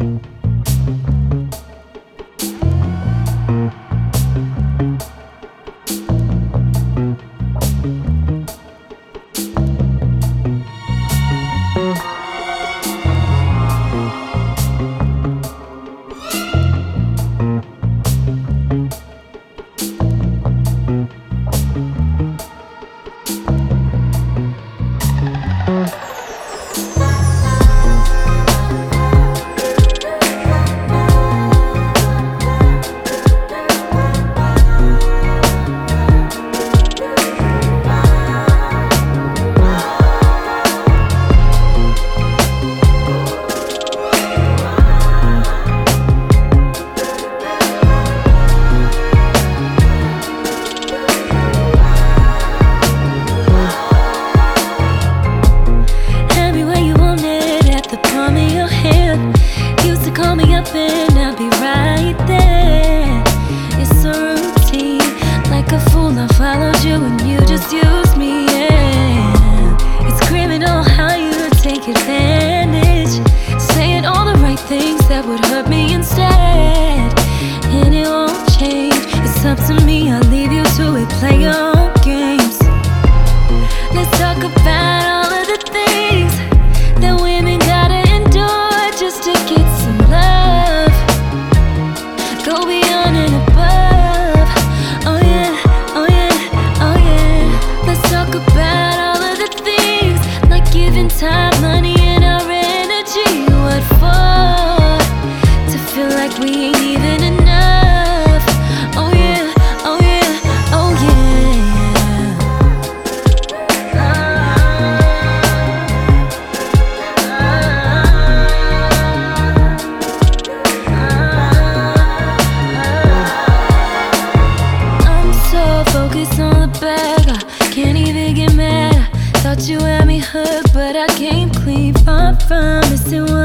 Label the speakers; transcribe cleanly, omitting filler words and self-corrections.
Speaker 1: And I'll be right there. It's a routine, like a fool I followed you and you just used me, yeah. It's criminal how you take advantage, saying all the right things that would hurt me instead. And it won't change, it's up to me, I'll leave you to it, play your own games. Let's talk about all of the things that women gotta endure just to get some love. Go beyond and above. Oh yeah, oh yeah, oh yeah. Let's talk about all of the things, like giving time, money, and our energy. What for? To feel like we ain't even enough. Oh yeah, oh yeah, oh focus on the bag, I can't even get mad. Thought you had me hooked, but I came clean, far from missing one.